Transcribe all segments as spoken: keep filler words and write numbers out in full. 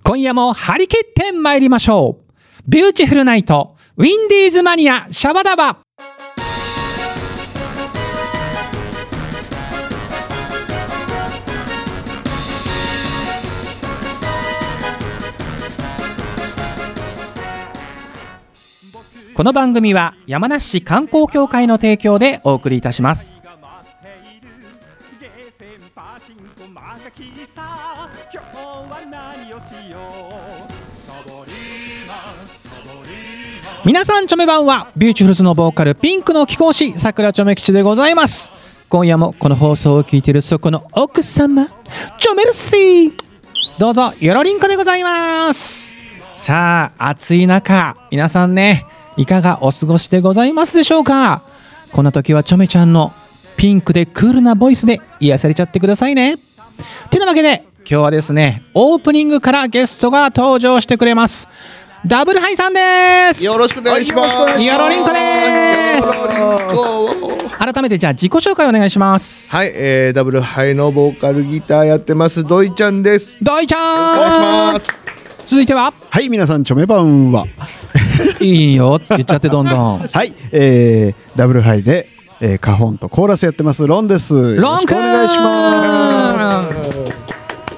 今夜も張り切って参りましょう。ビューティフルナイトウィンディーズマニアシャバダバ。この番組は山梨市観光協会の提供でお送りいたします。皆さんチョメ版はビューティフルズのボーカルピンクの貴公子さくらちょめ吉でございます。今夜もこの放送を聞いているそこの奥様チョメルシー、どうぞよろりんこでございます。さあ暑い中皆さんね、いかがお過ごしでございますでしょうか。こんな時はチョメちゃんのピンクでクールなボイスで癒されちゃってくださいね。てなわけで今日はですね、オープニングからゲストが登場してくれます。ダブルハイさんです。 よろしくお願いします。 よろりんこです。改めてじゃあ自己紹介お願いします。 はい、えー、ダブルハイのボーカルギターやってますドイちゃんです。 ドイちゃん、 お願いします。 続いては、 はい、皆さんチョメ版はいいよって言っちゃってどんどんはい、えー、ダブルハイで、えー、カホンとコーラスやってますロンです。 ロンくん、 よろしくお願いします。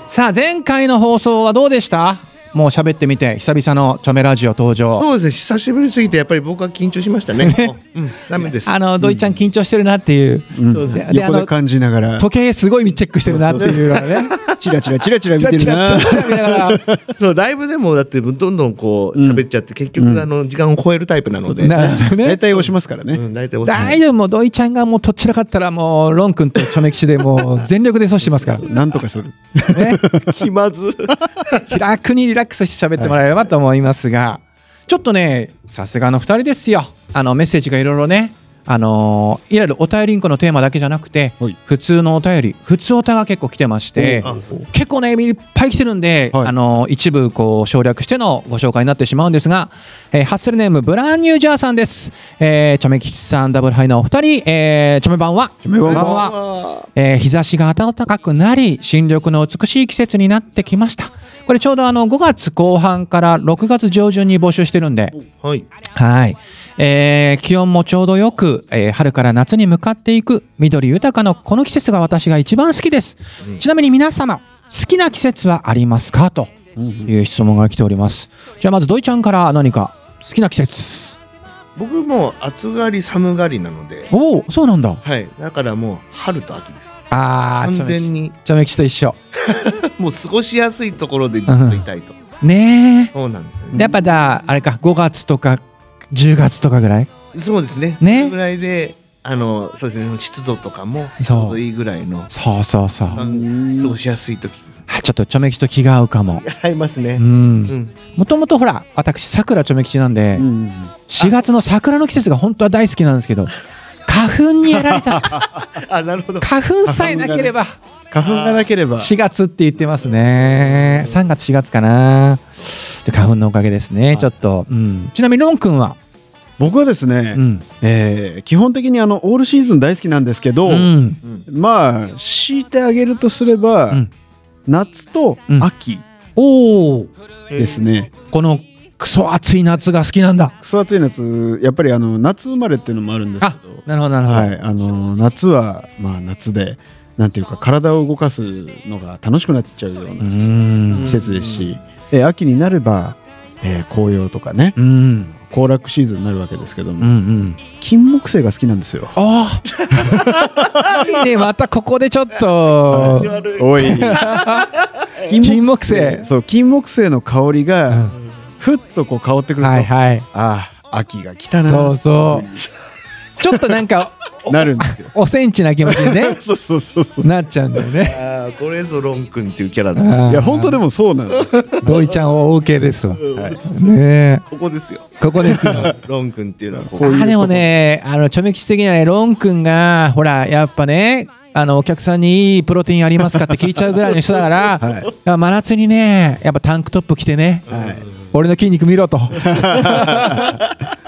さあ前回の放送はどうでした？もう喋ってみて久々のチョメラジオ登場。 そうですね、久しぶりすぎてやっぱり僕は緊張しましたね。うん、ダメです。 あのドイちゃん緊張してるなっていう、 うんうん、で横で感じながら時計すごいチェックしてるなっていうのがね、 チラチラチラチラ見てるな。 そうライブでもだってどんどんこう喋っちゃって、結局あの時間を超えるタイプなので、 なるほどね、 大体押しますからね。 うん、大体押します。 大丈夫、もうドイちゃんがもうとっちらかったらもうロン君とチョメ吉でもう全力で阻止してますからなんとかする、 ね、 気まず気楽にリラックスして喋ってもらえればと思いますが、はい、ちょっとねさすがのふたりですよ。あのメッセージがいろいろね、あのー、いわゆるお便りんこのテーマだけじゃなくて、はい、普通のお便り、普通お便りが結構来てまして、結構ねいっぱい来てるんで、はい、あのー、一部こう省略してのご紹介になってしまうんですが、えー、ハッスルネームブランニュージャーさんです。えー、チョメ吉さん、ダブルハイのお二人、えー、チョメ版はチョメ版は、えー、日差しが暖かくなり新緑の美しい季節になってきました。これちょうどあのごがつこう半からろくがつ上旬に募集してるんで、 はい、 はい、えー、気温もちょうどよく、えー、春から夏に向かっていく緑豊かのこの季節が私が一番好きです、うん、ちなみに皆様好きな季節はありますかという質問が来ております。じゃあまずドイちゃんから何か好きな季節。 僕も暑がり寒がりなので。 おお、そうなんだ。 はい、だからもう春と秋です。 ああ、 完全にチョメ吉と一緒もう過ごしやすいところでずっといたいと、 うん、ねえ、 そうなんですよね。 やっぱだあれかごがつとかじゅうがつとかぐらい。 そうですね、 ね、 それぐらいであのそうですね、湿度とかもちょうどいいぐらいの、 そうそうそう、 過ごしやすい時。 ちょっとチョメ吉と気が合うかも。 合いますね。 もともとほら私桜チョメ吉なんで、うん、しがつの桜の季節が本当は大好きなんですけど、花粉にやられちゃったあ、なるほど。 花粉さえなければ、 花粉がなければしがつって言ってますね。さんがつしがつかなで、花粉のおかげですね、ちょっと、うん、ちなみにロン君は。 僕はですね、うん、えー、基本的にあのオールシーズン大好きなんですけど、うん、まあ強いてあげるとすれば、うん、夏と秋ですね、 うん、このクソ暑い夏が好きなんだ。 クソ暑い夏、やっぱりあの夏生まれっていうのもあるんですけど、 なるほどなるほど、 はい、あの夏はまあ夏でなんていうか体を動かすのが楽しくなっちゃうような季節ですし、え秋になれば、えー、紅葉とかね、行楽シーズンになるわけですけども、うんうん、金木犀が好きなんですよ。 ああね、またここでちょっとおい金木犀、 そう金木犀の香りが、うん、ふっとこう香ってくると、はいはい、ああ秋が来たな、 そうそうちょっとなんかなるんですよ。 おセンチな気持ちにねそうそうそうそうなっちゃうんだよね。 あ、これぞロン君っていうキャラです。 いや本当でもそうなんです。 ドイちゃんを OK ですわ、はい、ね、 ここですよ、 ここですよロン君っていうのはこういう。あ、でもね、あのチョメ吉的にはね、ロン君がほらやっぱね、あのお客さんにいいプロテインありますかって聞いちゃうぐらいの人だから、はい、真夏にねやっぱタンクトップ着てね、はい、俺の筋肉見ろと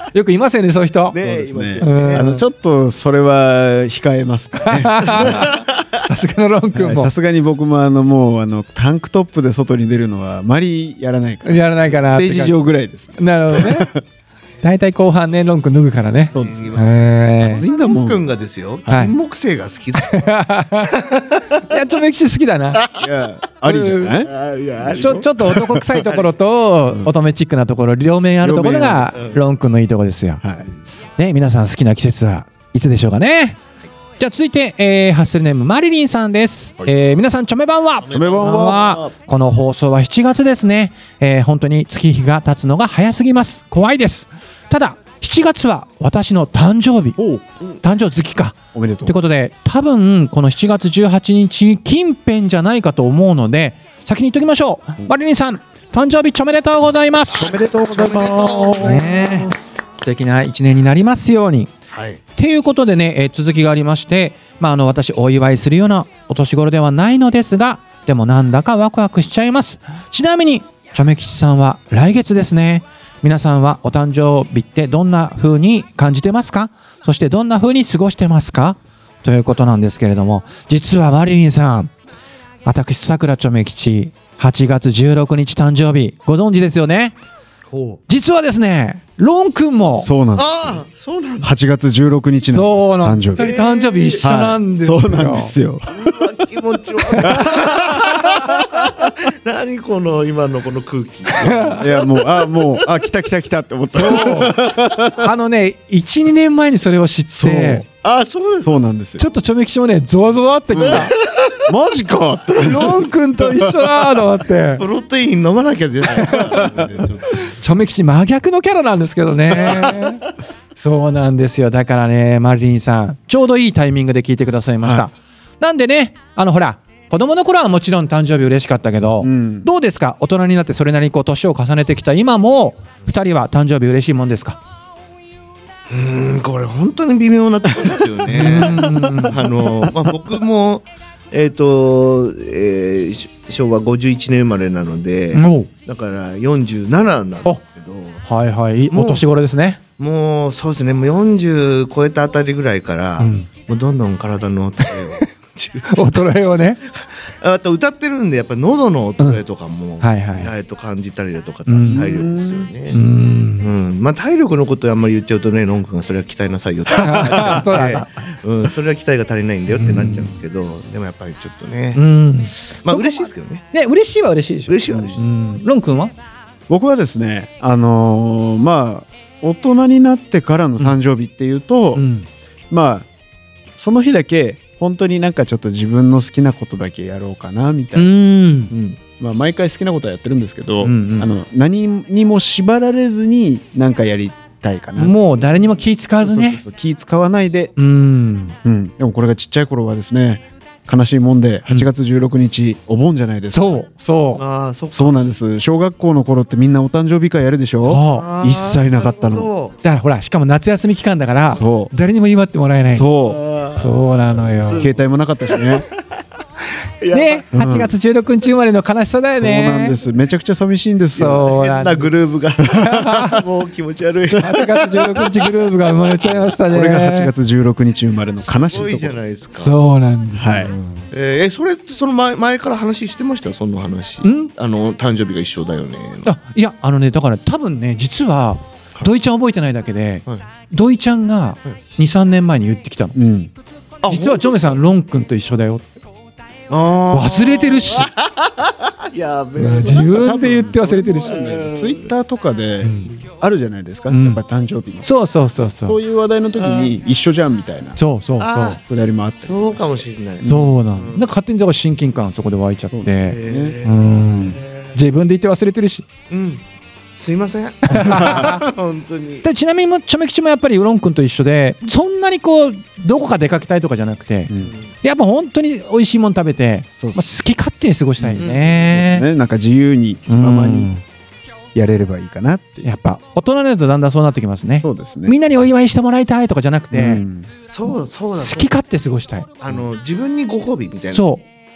よくいますよねそういう人。 ねそうですねいますよねあのちょっとそれは控えますかね。 さすがのロン君もはいさすがに僕もあのもうあのタンクトップで外に出るのはあまりやらないから。 やらないかなって感じ。 ステージ上ぐらいですね。 なるほどね。大体後半ねロン君脱ぐからね。 そうです。 へ暑いんだもん。 ロン君がですよはい金木犀が好きだーいやちょめきち好きだな。 いやありじゃない？ あいやあるちょちょっと男臭いところと乙女チックなところ両面あるところが両面あるロン君のいいところですよ。 はい。 ね皆さん好きな季節はいつでしょうかね。じゃあ続いて、えーハッスルネームマリリンさんです。えー皆さんチョメ版はチョメ版はこの放送はしちがつですね。えー本当に月日が経つのが早すぎます。怖いです。ただしちがつは私の誕生日。 おう誕生月か。 おめでとう。 ということで多分このしちがつじゅうはちにち近辺じゃないかと思うので先に言っておきましょう。マリリンさん誕生日おめでとうございます。 おめでとうございます。 ねえ素敵な一年になりますように。 はいということでね、えー続きがありまして、まあ、あの私お祝いするようなお年頃ではないのですがでもなんだかワクワクしちゃいます。ちなみにチョメ吉さんは来月ですね。皆さんはお誕生日ってどんな風に感じてますか？そしてどんな風に過ごしてますか？ということなんですけれども、実はマリリンさん私さくらチョメ吉はちがつじゅうろくにち誕生日ご存知ですよね。 ほう実はですねロン君もそうなんです。 ああそうなんだはちがつじゅうろくにちそうの誕生日。 なんです。二人誕生日一緒なんですよ。 はいそうなんですよ。 うわ気持ちよかった何この今のこの空気いやもうあもうあ来た来た来たって思った。 あのねいち、にねんまえにそれを知っそうてあそうですそうなんですよちょ。っとチョメキシもねゾワゾワってきた。 マジかって。 ロン君と一緒だと思ってプロテイン飲まなきゃ出ないチョメキシ真逆のキャラなんですけどね。そうなんですよ。だからねマリリンさんちょうどいいタイミングで聞いてくださいました。 はなんでねあのほら子供の頃はもちろん誕生日嬉しかったけど、 うんどうですか大人になってそれなりにこう年を重ねてきた今もふたりは誕生日嬉しいもんですか？ うーんこれ本当に微妙なところですよねあの、まあ、僕もえっ、と、えーし昭和ごじゅういちねん生まれなので、 おうだからよんじゅうなななんですけどはいはいもうお年頃ですね。 もうそうですねもうよんじゅう超えたあたりぐらいから、 うんもうどんどん体の衰えを衰えをねあと歌ってるんでやっぱり喉の衰えとかも、 はいはいえっと感じたりだとかうん体力ですよね。 ううんんまあ体力のことあんまり言っちゃうとねロン君がそれは鍛えなさいよってそうなんだ。 うん、それは期待が足りないんだよってなっちゃうんですけど、でもやっぱりちょっとね、 うんまあ嬉しいですけどね。 ね嬉しいは嬉しいでしょ。 嬉しいは嬉しい。 うんロン君は僕はですねあのーまあ大人になってからの誕生日っていうと、 うんまあその日だけ本当になんかちょっと自分の好きなことだけやろうかなみたういな、 んうんまあ、毎回好きなことはやってるんですけど、 うんうんあの何にも縛られずに何かやりたいかな。 もう誰にも気使わずね。 そうそうそう気使わないで、 うんうん、でもこれがちっちゃい頃はですね悲しいもんではちがつじゅうろくにち、お盆じゃないですか。 そうそうああ、そっか。 そうなんです。小学校の頃ってみんなお誕生日会やるでしょ。 そうあー一切なかったのなるほだからほらしかも夏休み期間だからそう誰にも祝ってもらえない。 そうどそうなのよ。 携帯もなかったしね。 ね、 うんはちがつじゅうろくにち生まれの悲しさだよそうね。 なんです。めちゃくちゃ寂しいんですよ。 そうなんです。 変なグルーブがもう気持ち悪い。 はちがつじゅうろくにちグループが生まれちゃいましたね。 これがはちがつじゅうろくにち生まれの悲しすごいじゃいところ。 ないですか。 そうなんですよ。 はいえーえそれってその前前から話してましたその話。 んあの誕生日が一緒だよね。 あいやあのねだから多分ね実は土井ちゃん覚えてないだけで、 はい土井ちゃんがに、さんねんまえに言ってきたの。 うん。 あ実はチョメさんロン君と一緒だよ。 あ忘れてるし。 あやべうん自分で言って忘れてるし。 ツイッターとかであるじゃないですか。 うんやっぱ誕生日の。 そうそうそうそう。 そういう話題の時に一緒じゃんみたいなそうそうそう。 あくだりもあって。 そうかもしれない。 そうなの。なんか勝手にだから親近感そこで湧いちゃって。 えーうん。自分で言って忘れてるし。 うん。すいません。本当に。 でちなみにもチョメ吉もやっぱりロン君と一緒でそんなにこうどこか出かけたいとかじゃなくて、 うんやっぱ本当に美味しいもの食べて、 そうまあ、好き勝手に過ごしたいよそうね。 ですね。なんか自由に気ままにやれればいいかなっていう。 やっぱ大人になるとだんだんそうなってきますね。 そうですね。 みんなにお祝いしてもらいたいとかじゃなくて、 うんそうそうだ。 好き勝手過ごしたい。 あの自分にご褒美みたいな。 そう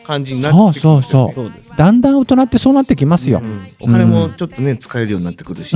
感じになってきますよね。 そうそうそうだんだん大人ってそうなってきますよ、 うん、お金もちょっとね、うん、使えるようになってくるし、 うん、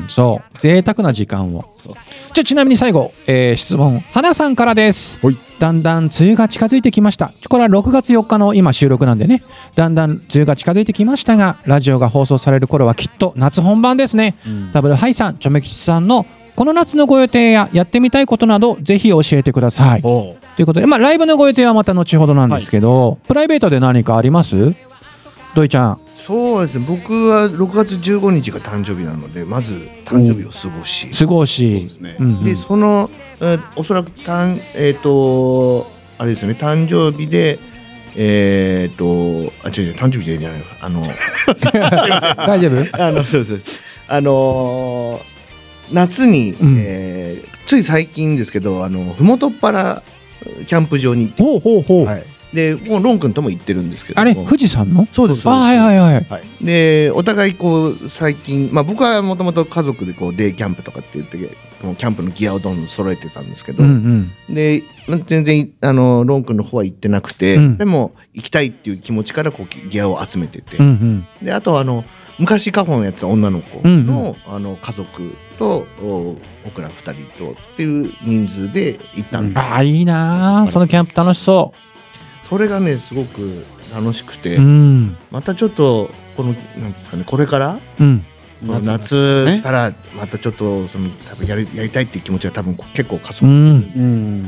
そう贅沢な時間を。じゃあちなみに最後、えー、質問花さんからです。だんだん梅雨が近づいてきました。これはろくがつよっかの今収録なんでね、だんだん梅雨が近づいてきましたが、ラジオが放送される頃はきっと夏本番ですね、うん、ダブルハイさん、チョメ吉さんのこの夏のご予定ややってみたいことなどぜひ教えてくださいということで、まあ、ライブのご予定はまた後ほどなんですけど、はい、プライベートで何かあります？土井ちゃん。 そうですね、僕はろくがつじゅうごにちが誕生日なので、まず誕生日を過ごし、 過ごし、 そうですね、うんうん、でその、えー、おそらくたん、えーとあれですよね、誕生日でえーとあ違う違う誕生日じゃないあの大丈夫？ あのそうそうあのー夏に、うんえー、つい最近ですけど、あのふもとっぱらキャンプ場に行って、 ほうほうほう、はい、 でもうロン君とも行ってるんですけど、 あれ富士山の？ そうです。 あ、はいはいはい、はい、 でお互いこう最近、まあ、僕はもともと家族でこうデイキャンプとかって言ってこのキャンプのギアをどんどん揃えてたんですけど、うんうん、で全然あのロン君の方は行ってなくて、うん、でも行きたいっていう気持ちからこうギアを集めてて、うんうん、であとあの昔カホンやってた女の子の、うんうん、あの家族と僕らふたりとっていう人数で行ったんで、 うん、ああいいな、そのキャンプ楽しそう。 それがねすごく楽しくて、うん、またちょっとこのなんですかね、これから、うん、この夏からまたちょっとその多分やりやりたいっていう気持ちが多分結構加速、うんうん、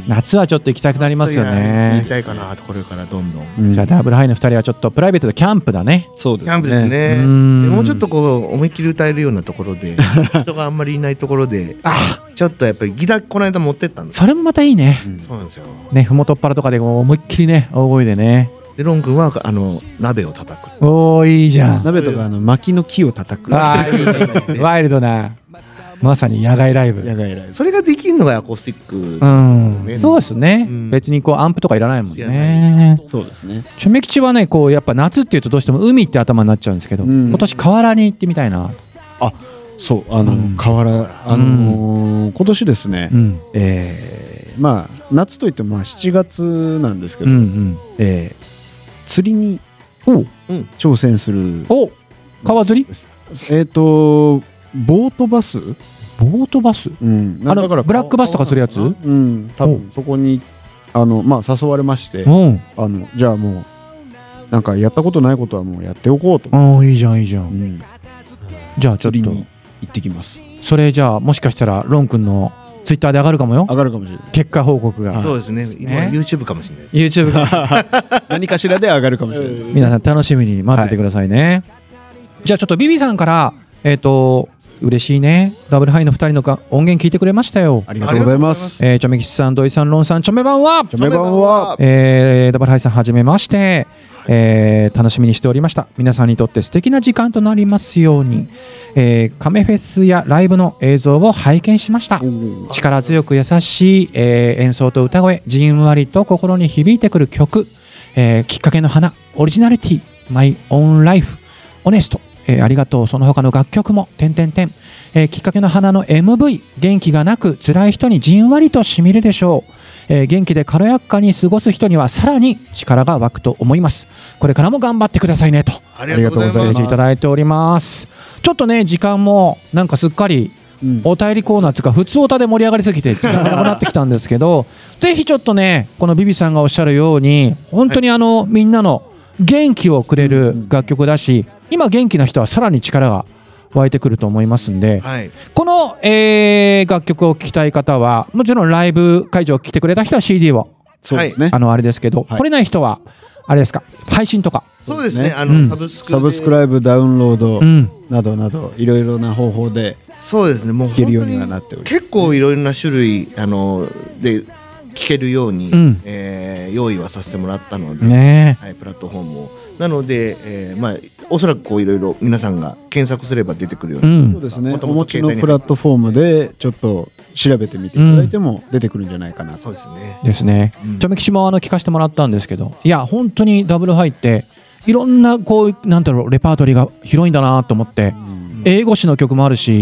夏はちょっと行きたくなりますよね。 やりたいかなと、これからどんどん、 うん、じゃあダブルハイのふたりはちょっとプライベートでキャンプだね。 そうですね、キャンプですね。うんもうちょっとこう思いっきり歌えるようなところで人があんまりいないところであちょっとやっぱりギターこの間持ってったんです。 それもまたいいね、 うん、そうなんですよね、ふもとっぱらとかで思いっきりね大声でね。 でロン君はあの鍋を叩く。 おーいいじゃん。 鍋とかあの薪の木を叩く。 あいいねワイルドなまさに野外ライブ。 野外ライブ。 それができるのがアコースティック、 うん、そうですね、うん、別にこうアンプとかいらないもんね。 そうですね。 チョメ吉はねこうやっぱ夏っていうとどうしても海って頭になっちゃうんですけど、うん、今年河原に行ってみたいな。 あそうあの、うん、河原あのーうん、今年ですね、うん、えー、まあ夏といってもまあしちがつなんですけど、うんうんえー釣りに挑戦する。 お川釣り？ えっとボートバス？ ボートバス？うん。あのだからブラックバスとかするやつ？うん。多分そこにあのまあ誘われまして、あのじゃあもうなんかやったことないことはもうやっておこうと。 ああいいじゃんいいじゃん。うん、じゃあちょっと釣りに行ってきます。 それじゃあもしかしたらロン君のツイッターで上がるかもよ。 上がるかもしれない。 結果報告が。 そうですね。今 YouTube かもしれない。 YouTube か何かしらで上がるかもしれない。 皆さん楽しみに待っててくださいね。はい、じゃあちょっとビビさんからえっ、ー、と嬉しいね。ダブルハイのふたりの音源聞いてくれましたよ。 ありがとうございます。 えー、チョメ吉さん、土井さん、ロンさん、チョメ版は。 チョメ版は。 えー、ダブルハイさんはじめまして。えー、楽しみにしておりました。皆さんにとって素敵な時間となりますように、えー、カメフェスやライブの映像を拝見しました。力強く優しい、えー、演奏と歌声、じんわりと心に響いてくる曲、えー、きっかけの花、オリジナリティ、マイオンライフ、オネスト、えー、ありがとう、その他の楽曲も、てんてんてん、えー、きっかけの花の エムブイ、元気がなく辛い人にじんわりとしみるでしょう。えー、元気で軽やかに過ごす人にはさらに力が湧くと思います。これからも頑張ってくださいねとありがとうございます。 メッセージいただいております。ちょっとね時間もなんかすっかりお便りコーナーっていうか普通おたで盛り上がりすぎて時間がなくなってきたんですけどぜひちょっとねこのビビさんがおっしゃるように本当にあの、はい、みんなの元気をくれる楽曲だし、今元気な人はさらに力が湧いてくると思いますんで、はい、この、えー、楽曲を聴きたい方はもちろんライブ会場来てくれた人は シーディー をそうですね、 あのあれですけど、はい、来れない人はあれですか配信とか。 そうですね、あの、うん、サブスクサブスクライブダウンロードなどなどいろいろな方法でそうですねもう聴けるようにはなっております。 結構いろいろな種類あので聴けるように、うんえー、用意はさせてもらったので、ねはい、プラットフォームをなので、えー、まあおそらくこういろいろ皆さんが検索すれば出てくるような、うん、 そうですねお持ちのプラットフォームでちょっと調べてみていただいても出てくるんじゃないかなと、うん、 そうですねですね、うん、チョメ吉もあの聞かせてもらったんですけどいや本当にダブルハイっていろんなこうなんだろうレパートリーが広いんだなと思って、うん、英語詞の曲もあるし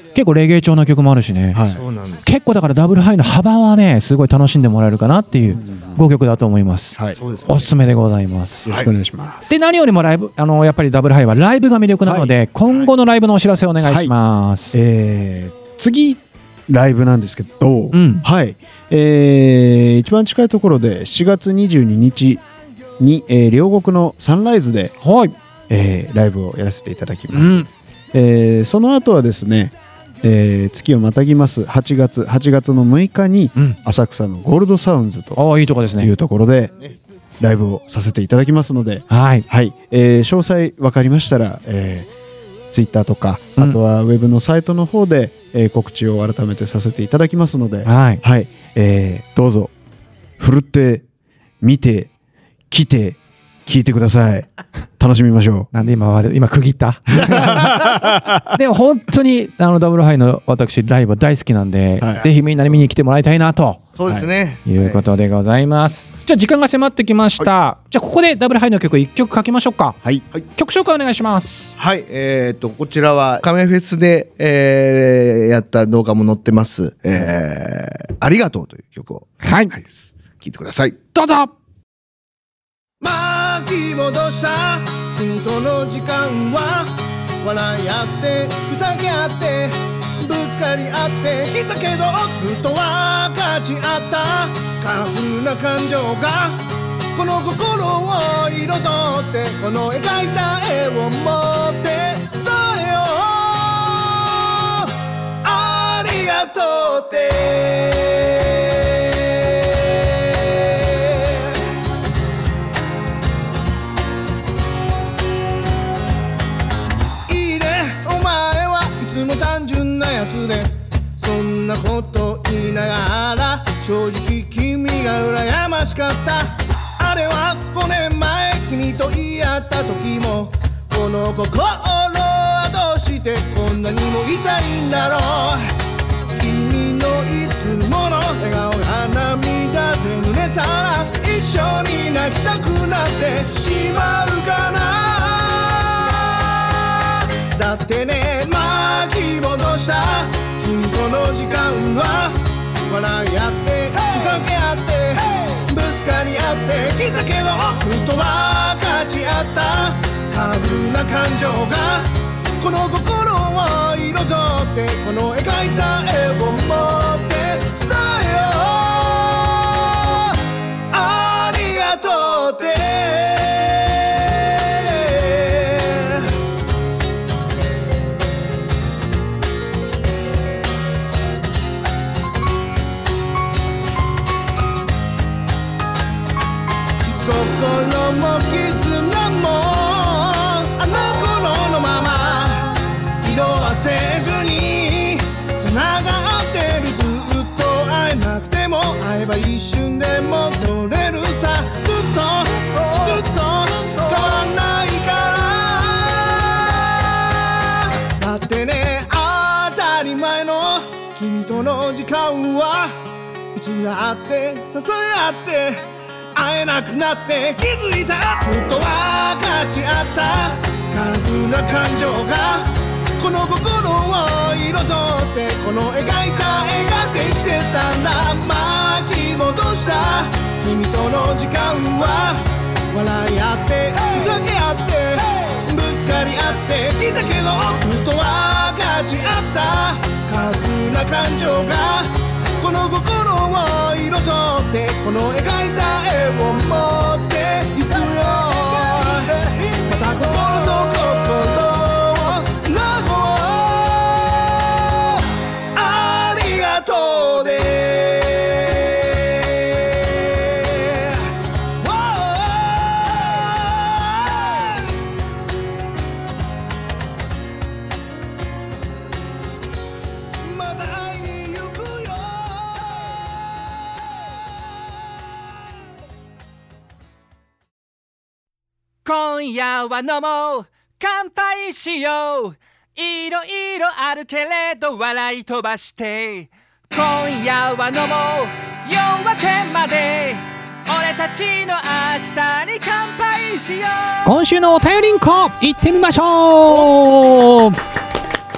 結構レゲエ調の曲もあるしね、 はい、 そうなんです。 結構だからダブルハイの幅はねすごい楽しんでもらえるかなっていうごきょくだと思います、 はい、 そうですね。 おすすめでございます。 よろしくお願いします。 で何よりもライブあのやっぱりダブルハイはライブが魅力なので、はい、今後のライブのお知らせお願いします、 はい、えー、次ライブなんですけど、 うん、 はい、えー、一番近いところでしちがつにじゅうににちに、えー、両国のサンライズで、 はい、 えー、ライブをやらせていただきます、 うん、 えー、その後はですね、えー、月をまたぎますはちがつはちがつのむいかに浅草のゴールドサウンズといいとこですねいうところでライブをさせていただきますので、 はい、 はい、えー、詳細分かりましたら、えー、ツイッターとか、あとはウェブのサイトの方で、えー、告知を改めてさせていただきますので、 はいはい、えー、どうぞふるって見て来て聞いてください。楽しみましょう。 なんで今あれ今区切ったでも本当にあのダブルハイの私ライブ大好きなんで、はい、ぜひみんなに見に来てもらいたいなと、 そうですね、 はい、いうことでございます、はい、じゃあ時間が迫ってきました、はい、じゃあここでダブルハイの曲いっきょくかけましょうか。 はい、 はい、曲紹介お願いします。 はい、えー、とこちらはカメフェスで、えー、やった動画も載ってます、えー、ありがとうという曲を、 はい、 はい、聴いてください。 どうぞ。 巻き戻した君との時間は笑い合ってふざけ合ってぶつかり合ってきたけどずっと分かち合ったカラフルな感情がこの心を彩ってこの描いた絵を持って伝えようありがとうってそんなこと言いながら正直君が羨ましかった。あれはごねんまえ君と言い合った時もこの心はどうしてこんなにも痛いんだろう。君のいつもの笑顔が涙で濡れたら一緒に泣きたくなってしまうかな。だってね巻き戻した君との時間は笑い合ってふざけ合ってぶつかり合ってきたけどずっと分かち合ったカラフルな感情がこの心を彩ってこの描いた絵を持って伝えようありがとうって心も絆もあの頃のまま色あせずに繋がってるずっと会えなくても会えば一瞬で戻れるさずっとずっと変わんないからだってね当たり前の君との時間はいつだって支え合って会えなくなって気づいたずっと分かち合ったカラフルな感情がこの心を彩ってこの描いた絵ができてたんだ。巻き戻した君との時間は笑い合ってふざけ合ってぶつかり合ってきたけどずっと分かち合ったカラフルな感情がこの心を彩ってこの描いた絵を持っていくよまた心と心をつなごうありがとうでまた会いに行くよ今夜は飲もう乾杯しよういろいろあるけれど笑い飛ばして今夜は飲もう夜明けまで俺たちの明日に乾杯しよう。 今週のお便りんこ行ってみましょう。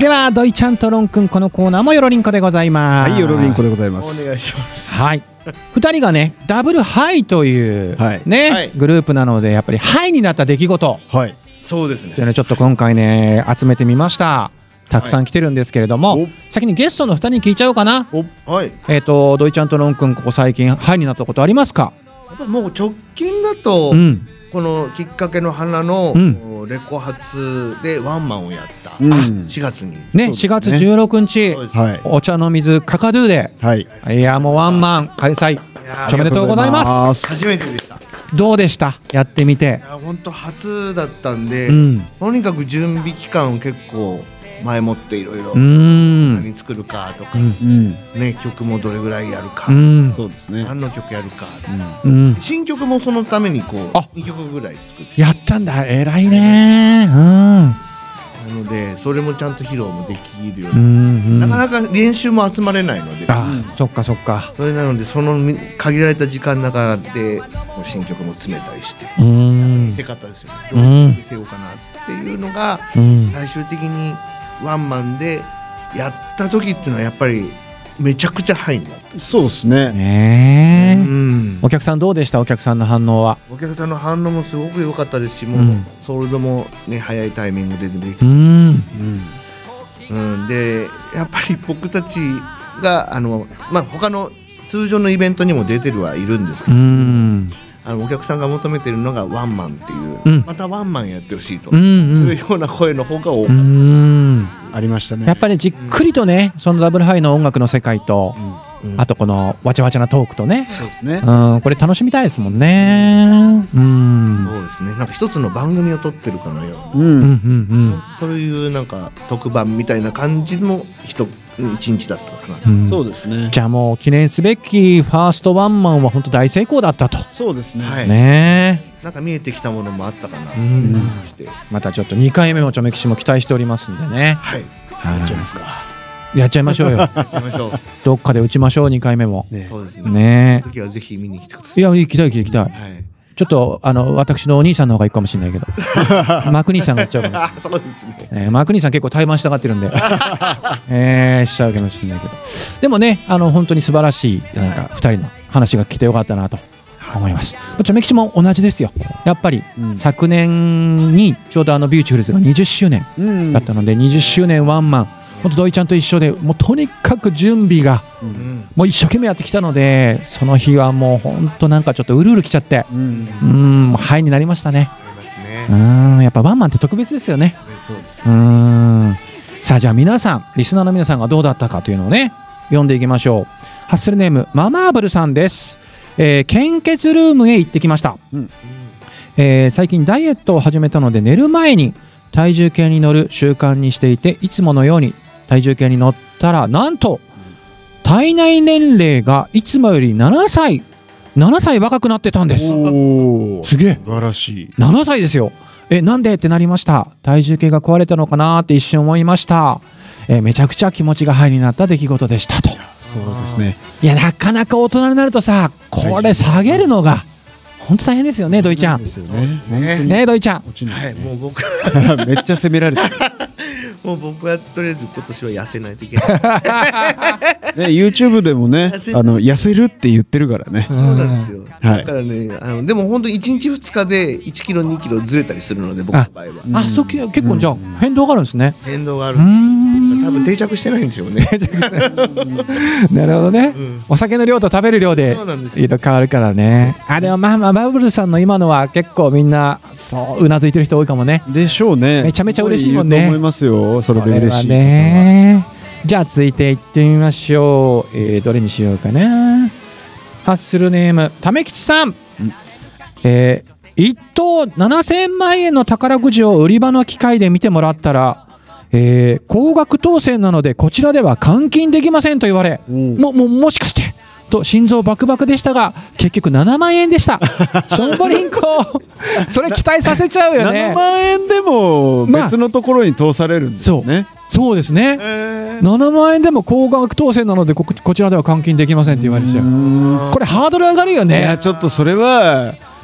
ではドイちゃんとロンくん、このコーナーもよろりんこでございます。 はい、よろりんこでございます。 お願いします。 はいふたりがねダブルハイという、 はいね、 はいグループなのでやっぱりハイになった出来事はい。 そうですねというのをちょっと今回ね集めてみました。たくさん来てるんですけれども、 お先にゲストのふたりに聞いちゃおうかな。 おはいえっ、とドイちゃんとロンくん、ここ最近ハイになったことありますか？ やっぱもう直近だと、 うんこのきっかけの花の、 うんレコ発でワンマンをやった、 うんしがつにね、 そうですねしがつじゅうろくにち、 そうですはい。 お茶の水カカドゥで、 はい。 いやもうワンマン開催いやおめでとうございます。 初めてでした。いどうでしたやってみて？ や本当初だったんで、 うんとにかく準備期間を結構前もっていろいろうーん何作るかとか、 うんうん。 ね、曲もどれぐらいやるか、 うんそうですね。 何の曲やるか、 うん新曲もそのためにこうあにきょくぐらい作ってやったんだ、偉いね。うんなのでそれもちゃんと披露もできるよううに、 んなかなか練習も集まれないので、 あ、そっかそっか。 それなのでその限られた時間の中で新曲も詰めたりして、 うん見せ方ですよね、 うどうんやって見せようかなっていうのが、 うん最終的にワンマンでやった時っていうのはやっぱりめちゃくちゃハイになった。 そうですね。 ねえ、 うんお客さんどうでした？お客さんの反応は。 お客さんの反応もすごく良かったですし、もう、 うんソールドもね早いタイミングで出てきて、 うんうん。 うん、でやっぱり僕たちがあの、まあ、他の通常のイベントにも出てるはいるんですけうど、 んあのお客さんが求めてるのがワンマンっていう、 うんまたワンマンやってほしいとうんいうような声の方が多うかった。 んありましたね。 やっぱりじっくりとね、そのダブルハイの音楽の世界と、 うんあとこのわちゃわちゃなトークとね、 そうですね。 うん、これ楽しみたいですもんね。うんそうですね、なんか一つの番組を撮ってるかのような、 う。 うんうんんそういうなんか特番みたいな感じの一一日だったかな、 うん。 そうですね。 じゃあもう記念すべきファーストワンマンは本当大成功だったと。 そうですね。 はいねえ。 なんか見えてきたものもあったかな、 うんしてまたちょっとにかいめもちょめきしも期待しておりますんでね。 はいはいやっちゃいますか。 やっちゃいましょうよ。 やっちゃいましょうどっかで打ちましょう、にかいめも。 ね。 そうですねねその時はぜひ見に来てくださえ。いや、行きたい行きたい。 い、はい、 ちょっと、あの、私のお兄さんの方がいいかもしれないけど。マーク兄さんがやっちゃうかもしれない。 あそうですねえーマーク兄さん結構怠慢したがってるんで、えー、しちゃうかもしれないけど、でもね、あの本当に素晴らしいなんかふたりの話が聞けてよかったなと思います。ちょめきちも同じですよ。やっぱり、 うん昨年にちょうどあのビューティフルズがにじゅっしゅうねんうんだったので、にじゅっしゅうねんワンマン、本当土井ちゃんと一緒で、もうとにかく準備がうんもう一生懸命やってきたので、その日はもう本当なんかちょっとうるうるきちゃって、 うん。 うーん、もうハイになりましたね。 ありますうねーん、やっぱワンマンって特別ですよね。 そうですうーんさあじゃあ皆さんリスナーの皆さんがどうだったかというのをね読んでいきましょう。ハッスルネームママーブルさんです、えー献血ルームへ行ってきました、 うんえー最近ダイエットを始めたので寝る前に体重計に乗る習慣にしていて、いつものように体重計に乗ったらなんと体内年齢がいつもよりななさいななさい若くなってたんです。 おお。 すげえ素晴らしい。 ななさいですよ。えなんでってなりました。体重計が壊れたのかなって一瞬思いました。えーめちゃくちゃ気持ちがハイになった出来事でしたと。 そうですね。 いやなかなか大人になるとさ、これ下げるのが本当大変ですよね、土井ちゃんですよね。 ねね土井ちゃん。 落ちないはい、もう僕めっちゃ責められてる。 もう僕はとりあえず今年は痩せないといけないね、YouTube でもね、あの痩せるって言ってるからね。 そうなんですよ、 はいだからねあのでも本当いちにちふつかでいちキロにキロずれたりするので僕の場合はあ、そうき結構じゃあうん変動があるんですね。 変動があるうーん多分定着してないんでしょうねなるほどね、 うんお酒の量と食べる量でそうなんですよいろいろ変わるからね。あでもまあまあバブルさんの今のは結構みんなそううなずいてる人多いかもね。 でしょうね。 めちゃめちゃ嬉しいもんねすごい言うと思いますよ。それで嬉しい。 これはね。じゃあ続いていってみましょう、えーどれにしようかな。ハッスルネームためきちさん、えー、いっ等ななせんまんえんの宝くじを売り場の機械で見てもらったら、えー高額当選なのでこちらでは換金できませんと言われ、 おうもももしかしてと心臓バクバクでしたが結局ななまんえんでした。しょんぼりんこそれ期待させちゃうよななね。 まんえんでもまあ別のところに通されるんですね。 そうですね、ななまんえんでも高額当選なのでここちらでは換金できませんって言われちゃう。これハードル上がるよいやね。 ちょっとそれは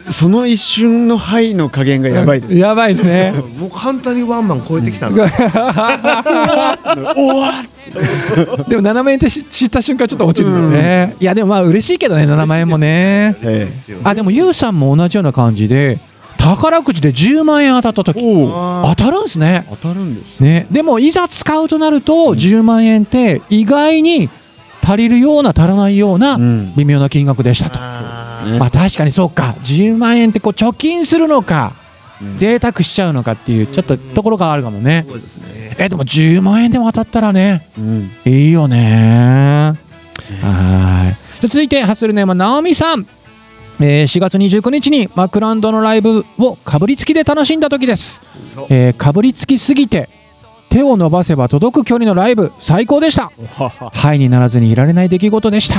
その一瞬のハイの加減がやばいです。 やばいですね。 もう簡単にワンマン超えてきたんだ。 おわでもななまんえんって知った瞬間ちょっと落ちるよね。いやでもまあ嬉しいけどね、ななまんえんもね。 えあでもユウさんも同じような感じで宝くじでじゅうまんえん当たった時当たるんですね。 当たるんですね。でもいざ使うとなるとじゅうまんえんって意外に足りるような足らないようなうん微妙な金額でしたと。 あねまあ確かにそうか、じゅうまんえんってこう貯金するのかうん贅沢しちゃうのかっていうちょっとところがあるかもねー。そうですね。 えでもじゅうまんえんでも当たったらねうんいいよね。はい。じゃ続いてハッスルネームナオミさん、えーしがつにじゅうくにちにマクランドのライブをかぶりつきで楽しんだ時です。えーかぶりつきすぎて手を伸ばせば届く距離のライブ最高でした。ハイにならずにいられない出来事でした。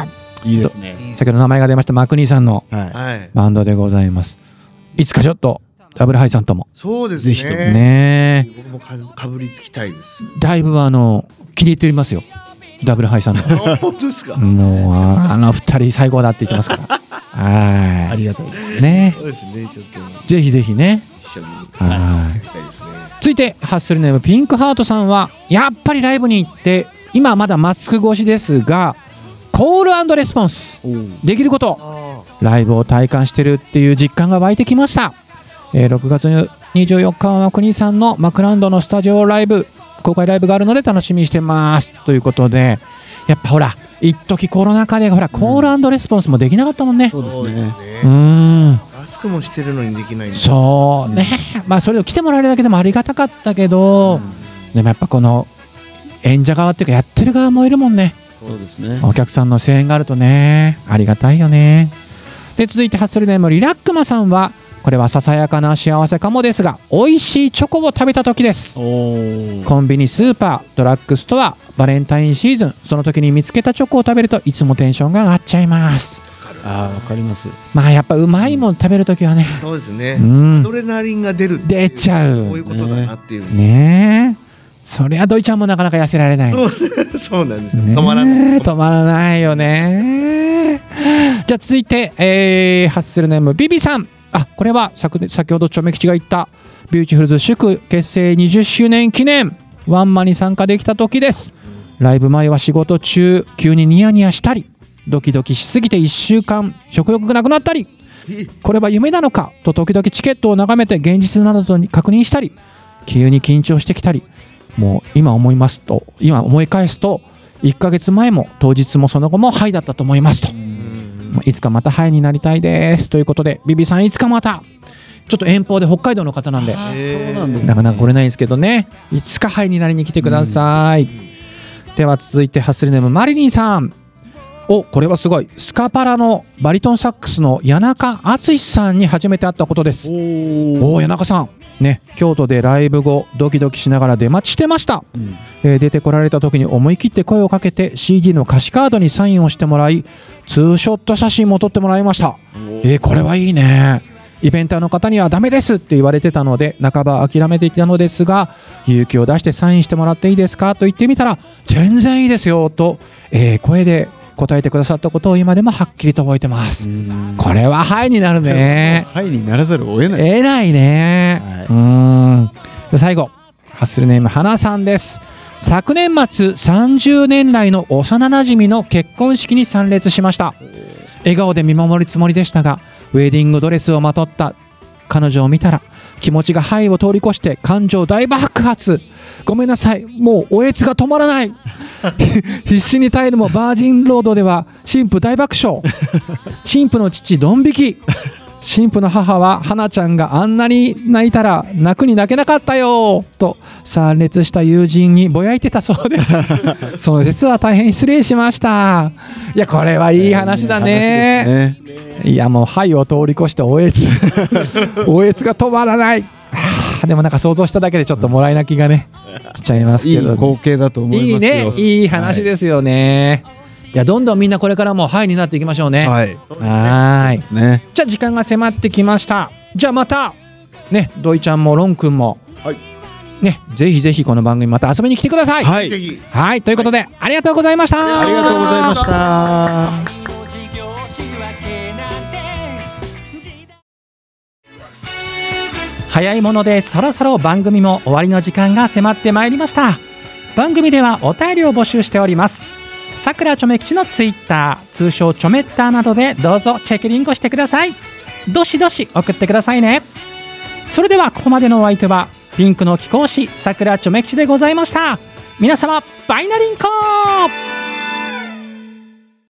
いいですね。 先ほど名前が出ましたマクニーさんのははい。 バンドでございます。いつかちょっとダブルハイさんともそうですね。 ぜひともね僕もかかぶりつきたいです。 だいぶあの気に入っておりますよ、ダブルハイさんのあ本当ですか。 もうああの二人最高だって言ってますからはありがとうございます。 いね、 そうですね。ちょっとぜひぜひね。 一緒にはいやりたいですね。 続いてハッスルネームピンクハートさんはやっぱりライブに行って今まだマスク越しですがコール&レスポンスできることあライブを体感してるっていう実感が湧いてきました。えーろくがつにじゅうよっかは国さんのマクランドのスタジオライブ公開ライブがあるので楽しみにしてますということで、やっぱほら一時コロナ禍でほらコール&レスポンスもできなかったもんね。 そうですね。 うーんマスクもしてるのにできないんだ。 そうね、まあそれを来てもらえるだけでもありがたかったけど、でもやっぱこの演者側っていうかやってる側もいるもんね。 そうですね。 お客さんの声援があるとねありがたいよね。で続いてハッスルネームリラックマさんはこれはささやかな幸せかもですが美味しいチョコを食べた時です。 おーコンビニスーパードラッグストアバレンタインシーズンその時に見つけたチョコを食べるといつもテンションが上がっちゃいます。 あーわかります。 まあやっぱうまいもん食べる時はねそうですね。 うんアドレナリンが出るっていう。 出ちゃうこういうことだなっていう。 ねえそりゃドイちゃんもなかなか痩せられない。 そうそうなんですよ。 ねえ止まらない。 止まらないよね。じゃあ続いて、えー、ハッスルネームビビさん、あこれは先先ほどちょめ吉が言ったビューティフルズ祝結成にじゅっしゅうねん記念ワンマンに参加できた時です。ライブ前は仕事中急にニヤニヤしたりドキドキしすぎていっしゅうかん食欲がなくなったりこれは夢なのかと時々チケットを眺めて現実などと確認したり急に緊張してきたり、もう今思いますと今思い返すといっかげつまえも当日もその後もハイだったと思いますと、まあいつかまたハイになりたいですということでビビさんいつかまたちょっと遠方で北海道の方なんであーそうなんですね。 なかなか来れないんですけどね、いつかハイになりに来てください。では続いてハッスルネームマリリンさん、おこれはすごいスカパラのバリトンサックスの谷中敦さんに初めて会ったことです。 おーおお谷中さんね、京都でライブ後ドキドキしながら出待ちしてました、 うんえー出てこられた時に思い切って声をかけて シーディー の歌詞カードにサインをしてもらいツーショット写真も撮ってもらいました。えーこれはいいね。イベンターの方にはダメですって言われてたので半ば諦めていたのですが勇気を出してサインしてもらっていいですかと言ってみたら全然いいですよと、えー声で答えてくださったことを今でもはっきりと覚えてます。これはハイになるね。 ハイにならざるを得ない。 えらいね、 はいうーんで最後ハッスルネーム花さんです。昨年末さんじゅうねん来の幼なじみの結婚式に参列しました。笑顔で見守るつもりでしたがウェディングドレスをまとった彼女を見たら気持ちがハイを通り越して感情大爆発。ごめんなさいもうおえつが止まらない必死に耐えるもバージンロードでは新婦大爆笑新婦の父ドン引き新婦の母は花ちゃんがあんなに泣いたら泣くに泣けなかったよと参列した友人にぼやいてたそうですその説は大変失礼しました。いやこれはいい話だね。 話ですね。 いやもう肺を通り越しておえつおえつが止まらない。はあでもなんか想像しただけでちょっともらい泣きがねしちゃいますいいけど、ね、 光景だと思いいいますよ。 ねいい話ですよね、い、いやどんどんみんなこれからもハイになっていきましょうね。 はい。 はーいですね。 じゃあ時間が迫ってきました。じゃあまたねドイちゃんもロンくんも、 はいねぜひぜひこの番組また遊びに来てください。 はい。 ぜひ。 はいということで、ありがとうございました。 ありがとうございました。 早いものでそろそろ番組も終わりの時間が迫ってまいりました。番組ではお便りを募集しております。さくらちょめ吉のツイッター、通称ちょめッターなどでどうぞチェックリンクしてください。どしどし送ってくださいね。それではここまでのお相手はピンクの貴公子さくらちょめ吉でございました。皆様バイナリンコー。